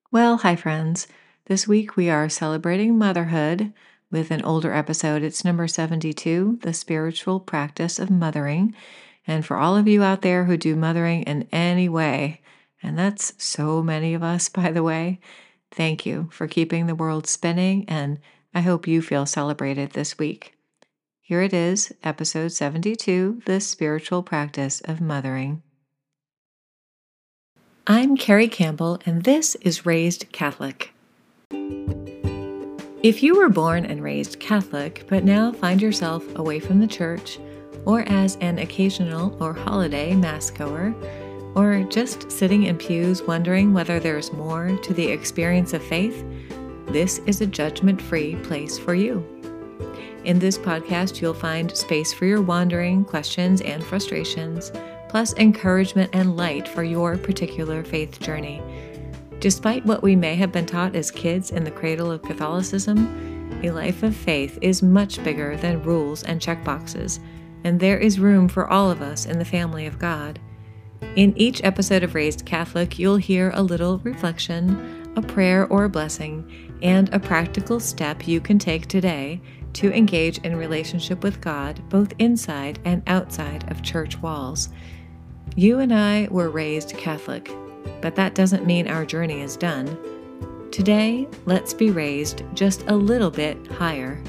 Well, hi, friends. This week we are celebrating motherhood with an older episode. It's number 72, The Spiritual Practice of Mothering. And for all of you out there who do mothering in any way, and that's so many of us, by the way, thank you for keeping the world spinning, and I hope you feel celebrated this week. Here it is, episode 72, The Spiritual Practice of Mothering. I'm Carrie Campbell, and this is Raised Catholic. If you were born and raised Catholic, but now find yourself away from the church, or as an occasional or holiday Mass goer, or just sitting in pews wondering whether there's more to the experience of faith, this is a judgment-free place for you. In this podcast, you'll find space for your wandering, questions, and frustrations, plus encouragement and light for your particular faith journey. Despite what we may have been taught as kids in the cradle of Catholicism, a life of faith is much bigger than rules and checkboxes, and there is room for all of us in the family of God. In each episode of Raised Catholic, you'll hear a little reflection, a prayer or a blessing, and a practical step you can take today to engage in relationship with God, both inside and outside of church walls. You and I were raised Catholic, but that doesn't mean our journey is done. Today, let's be raised just a little bit higher.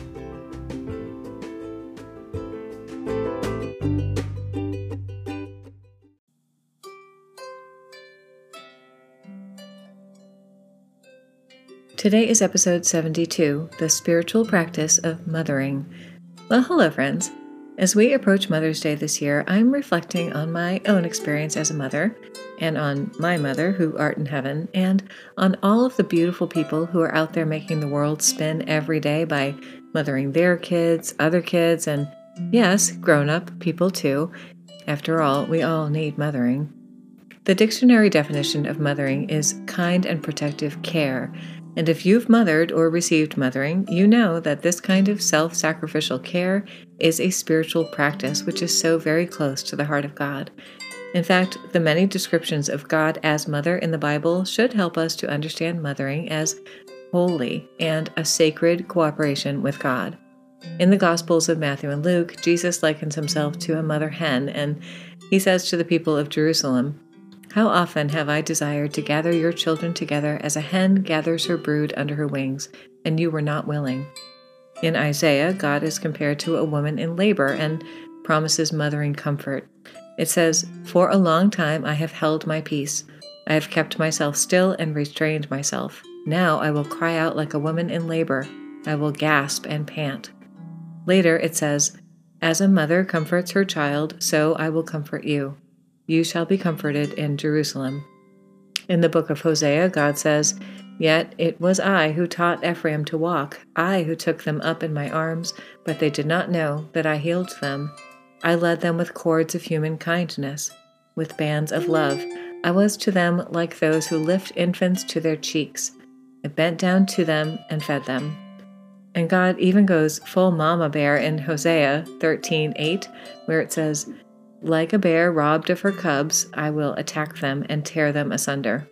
Today is episode 72, The Spiritual Practice of Mothering. Well, hello, friends. As we approach Mother's Day this year, I'm reflecting on my own experience as a mother, and on my mother, who art in heaven, and on all of the beautiful people who are out there making the world spin every day by mothering their kids, other kids, and yes, grown-up people too. After all, we all need mothering. The dictionary definition of mothering is kind and protective care. And if you've mothered or received mothering, you know that this kind of self-sacrificial care is a spiritual practice which is so very close to the heart of God. In fact, the many descriptions of God as mother in the Bible should help us to understand mothering as holy and a sacred cooperation with God. In the Gospels of Matthew and Luke, Jesus likens himself to a mother hen, and he says to the people of Jerusalem, "How often have I desired to gather your children together as a hen gathers her brood under her wings, and you were not willing." In Isaiah, God is compared to a woman in labor and promises mothering comfort. It says, "For a long time I have held my peace. I have kept myself still and restrained myself. Now I will cry out like a woman in labor. I will gasp and pant." Later it says, "As a mother comforts her child, so I will comfort you. You shall be comforted in Jerusalem." In the book of Hosea, God says, "Yet it was I who taught Ephraim to walk, I who took them up in my arms, but they did not know that I healed them. I led them with cords of human kindness, with bands of love. I was to them like those who lift infants to their cheeks. I bent down to them and fed them." And God even goes full mama bear in Hosea 13:8, where it says, "Like a bear robbed of her cubs, I will attack them and tear them asunder."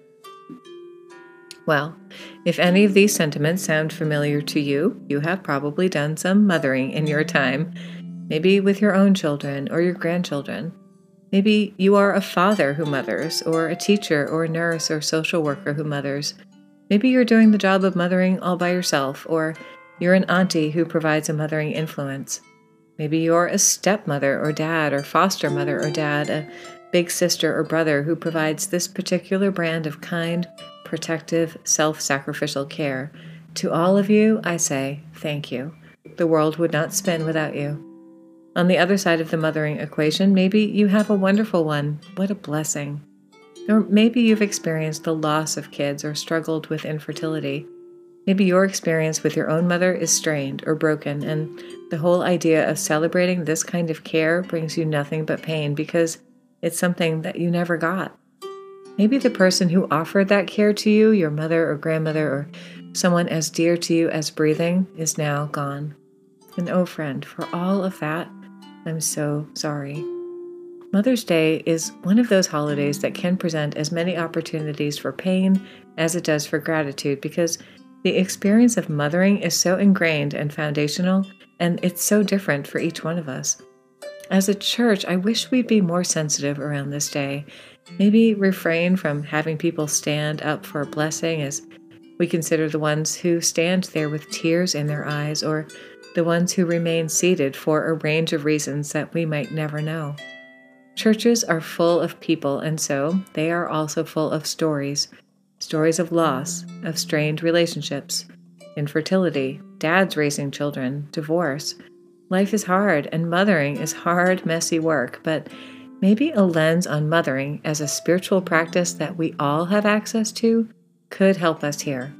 Well, if any of these sentiments sound familiar to you, you have probably done some mothering in your time, maybe with your own children or your grandchildren. Maybe you are a father who mothers, or a teacher or a nurse or social worker who mothers. Maybe you're doing the job of mothering all by yourself, or you're an auntie who provides a mothering influence. Maybe you're a stepmother or dad or foster mother or dad, a big sister or brother who provides this particular brand of kind, protective, self-sacrificial care. To all of you, I say thank you. The world would not spin without you. On the other side of the mothering equation, maybe you have a wonderful one. What a blessing. Or maybe you've experienced the loss of kids or struggled with infertility. Maybe your experience with your own mother is strained or broken, and the whole idea of celebrating this kind of care brings you nothing but pain because it's something that you never got. Maybe the person who offered that care to you, your mother or grandmother or someone as dear to you as breathing, is now gone. And oh friend, for all of that, I'm so sorry. Mother's Day is one of those holidays that can present as many opportunities for pain as it does for gratitude, because the experience of mothering is so ingrained and foundational, and it's so different for each one of us. As a church, I wish we'd be more sensitive around this day. Maybe refrain from having people stand up for a blessing as we consider the ones who stand there with tears in their eyes, or the ones who remain seated for a range of reasons that we might never know. Churches are full of people, and so they are also full of stories. Stories of loss, of strained relationships, infertility, dads raising children, divorce. Life is hard, and mothering is hard, messy work, but maybe a lens on mothering as a spiritual practice that we all have access to could help us here.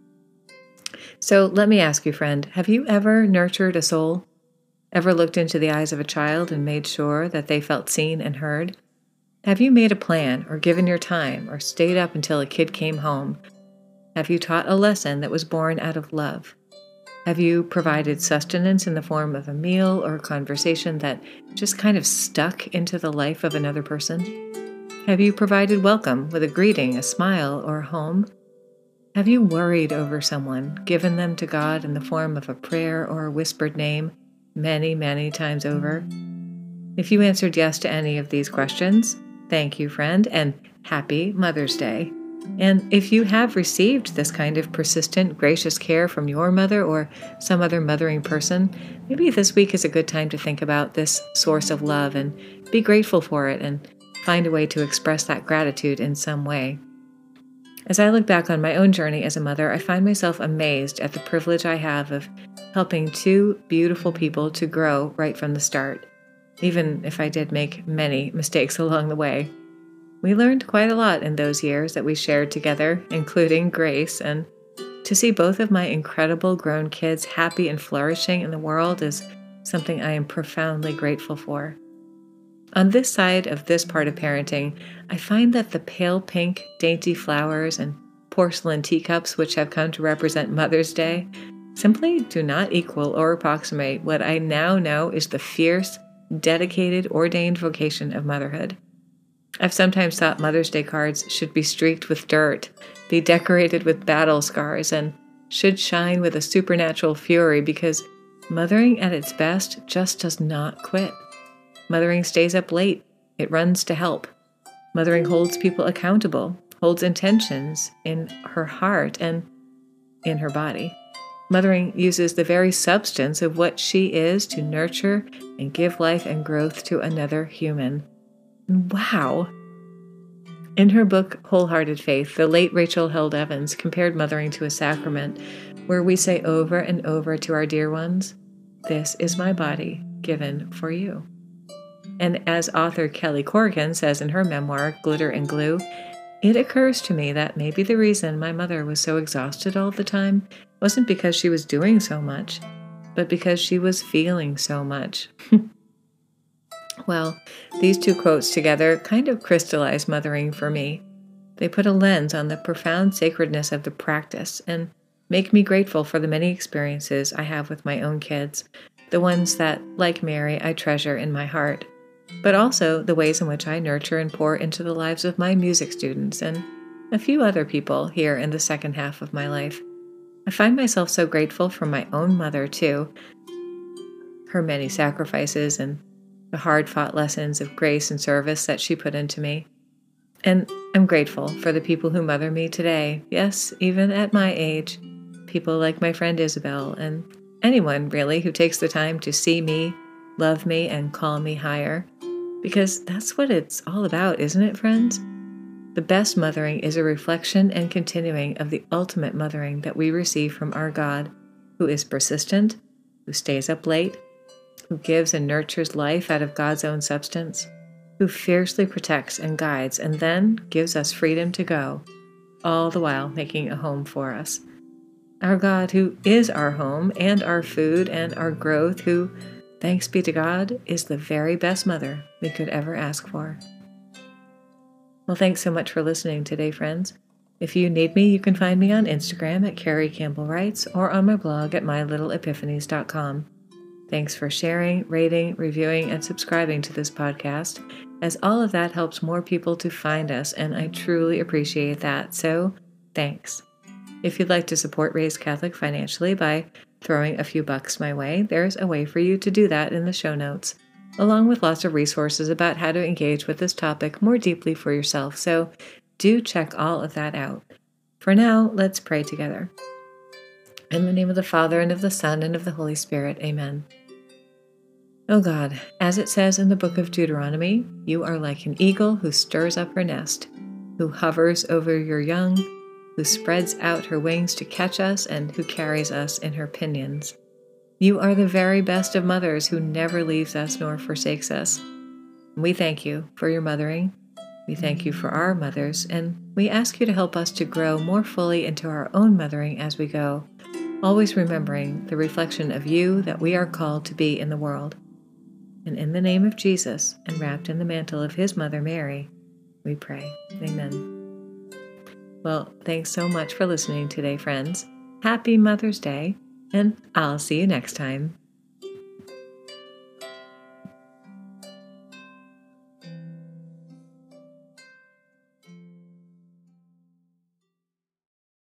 So let me ask you, friend, have you ever nurtured a soul? Ever looked into the eyes of a child and made sure that they felt seen and heard? Have you made a plan or given your time or stayed up until a kid came home? Have you taught a lesson that was born out of love? Have you provided sustenance in the form of a meal or a conversation that just kind of stuck into the life of another person? Have you provided welcome with a greeting, a smile, or a home? Have you worried over someone, given them to God in the form of a prayer or a whispered name many, many times over? If you answered yes to any of these questions, thank you, friend, and happy Mother's Day. And if you have received this kind of persistent, gracious care from your mother or some other mothering person, maybe this week is a good time to think about this source of love and be grateful for it and find a way to express that gratitude in some way. As I look back on my own journey as a mother, I find myself amazed at the privilege I have of helping two beautiful people to grow right from the start, even if I did make many mistakes along the way. We learned quite a lot in those years that we shared together, including grace, and to see both of my incredible grown kids happy and flourishing in the world is something I am profoundly grateful for. On this side of this part of parenting, I find that the pale pink, dainty flowers and porcelain teacups which have come to represent Mother's Day simply do not equal or approximate what I now know is the fierce, dedicated, ordained vocation of motherhood. I've sometimes thought Mother's Day cards should be streaked with dirt, be decorated with battle scars, and should shine with a supernatural fury because mothering at its best just does not quit. Mothering stays up late. It runs to help. Mothering holds people accountable, holds intentions in her heart and in her body. Mothering uses the very substance of what she is to nurture and give life and growth to another human. Wow! In her book, Wholehearted Faith, the late Rachel Held Evans compared mothering to a sacrament where we say over and over to our dear ones, "This is my body given for you." And as author Kelly Corrigan says in her memoir, Glitter and Glue, it occurs to me that maybe the reason my mother was so exhausted all the time wasn't because she was doing so much, but because she was feeling so much. Well, these two quotes together kind of crystallize mothering for me. They put a lens on the profound sacredness of the practice and make me grateful for the many experiences I have with my own kids, the ones that, like Mary, I treasure in my heart, but also the ways in which I nurture and pour into the lives of my music students and a few other people here in the second half of my life. I find myself so grateful for my own mother, too, her many sacrifices and the hard-fought lessons of grace and service that she put into me. And I'm grateful for the people who mother me today, yes, even at my age, people like my friend Isabel, and anyone, really, who takes the time to see me, love me, and call me higher. Because that's what it's all about, isn't it, friends? The best mothering is a reflection and continuing of the ultimate mothering that we receive from our God, who is persistent, who stays up late, who gives and nurtures life out of God's own substance, who fiercely protects and guides and then gives us freedom to go, all the while making a home for us. Our God, who is our home and our food and our growth, who, thanks be to God, is the very best mother we could ever ask for. Well, thanks so much for listening today, friends. If you need me, you can find me on Instagram at Carrie Campbell Writes or on my blog at mylittleepiphanies.com. Thanks for sharing, rating, reviewing, and subscribing to this podcast, as all of that helps more people to find us, and I truly appreciate that. So Thanks. If you'd like to support Raised Catholic financially by throwing a few bucks my way, there's a way for you to do that in the show notes, along with lots of resources about how to engage with this topic more deeply for yourself. So do check all of that out. For now, let's pray together. In the name of the Father, and of the Son, and of the Holy Spirit. Amen. O God, as it says in the book of Deuteronomy, you are like an eagle who stirs up her nest, who hovers over your young, who spreads out her wings to catch us, and who carries us in her pinions. You are the very best of mothers who never leaves us nor forsakes us. We thank you for your mothering. We thank you for our mothers, and we ask you to help us to grow more fully into our own mothering as we go, always remembering the reflection of you that we are called to be in the world. And in the name of Jesus, and wrapped in the mantle of his mother Mary, we pray. Amen. Well, thanks so much for listening today, friends. Happy Mother's Day, and I'll see you next time.